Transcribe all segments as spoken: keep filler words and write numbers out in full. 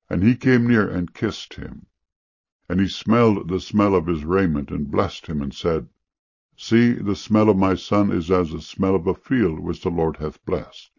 And he came near and kissed him. And he smelled the smell of his raiment, and blessed him, and said, See, the smell of my son is as the smell of a field which the Lord hath blessed.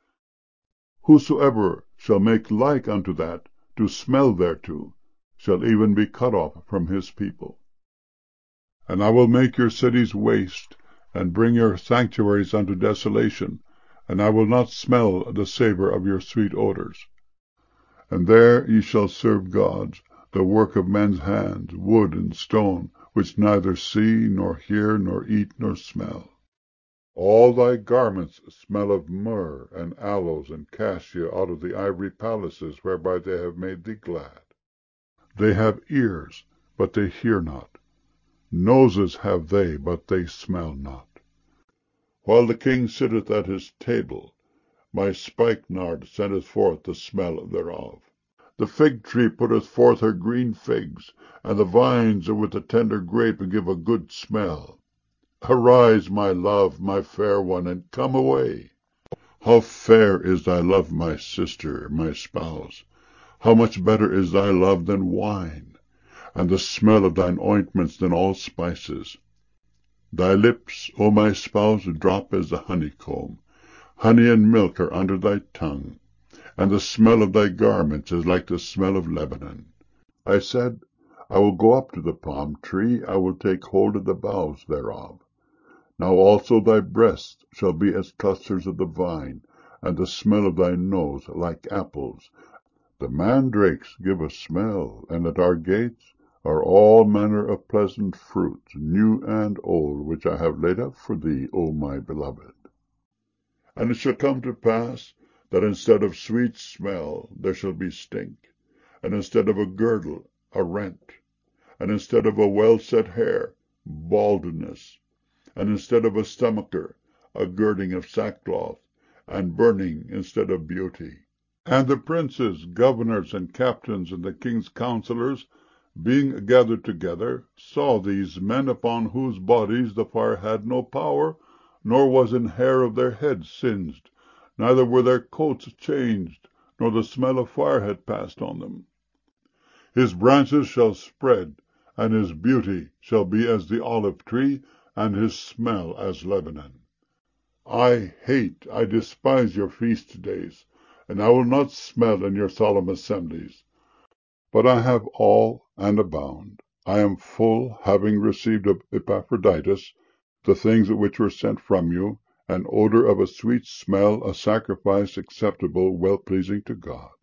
Whosoever shall make like unto that, to smell thereto, shall even be cut off from his people. And I will make your cities waste, and bring your sanctuaries unto desolation, and I will not smell the savour of your sweet odours. And there ye shall serve gods, the work of men's hands, wood and stone, which neither see, nor hear, nor eat, nor smell. All thy garments smell of myrrh, and aloes, and cassia, out of the ivory palaces whereby they have made thee glad. They have ears, but they hear not. Noses have they, but they smell not. While the king sitteth at his table, my spikenard sendeth forth the smell thereof. The fig tree putteth forth her green figs, and the vines with the tender grape give a good smell. Arise, my love, my fair one, and come away. How fair is thy love, my sister, my spouse! How much better is thy love than wine, and the smell of thine ointments than all spices. Thy lips, O my spouse, drop as the honeycomb. Honey and milk are under thy tongue, and the smell of thy garments is like the smell of Lebanon. I said, I will go up to the palm tree, I will take hold of the boughs thereof. Now also thy breasts shall be as clusters of the vine, and the smell of thy nose like apples. The mandrakes give a smell, and at our gates are all manner of pleasant fruits, new and old, which I have laid up for thee, O my beloved. And it shall come to pass, that instead of sweet smell there shall be stink, and instead of a girdle, a rent, and instead of a well-set hair, baldness, and instead of a stomacher, a girding of sackcloth, and burning instead of beauty. And the princes, governors, and captains, and the king's counselors, being gathered together, saw these men upon whose bodies the fire had no power, nor was an hair of their heads singed, neither were their coats changed, nor the smell of fire had passed on them. His branches shall spread, and his beauty shall be as the olive tree, and his smell as Lebanon. I hate, I despise your feast days, and I will not smell in your solemn assemblies. But I have all and abound. I am full, having received of Epaphroditus the things which were sent from you, an odor of a sweet smell, a sacrifice acceptable, well pleasing to God.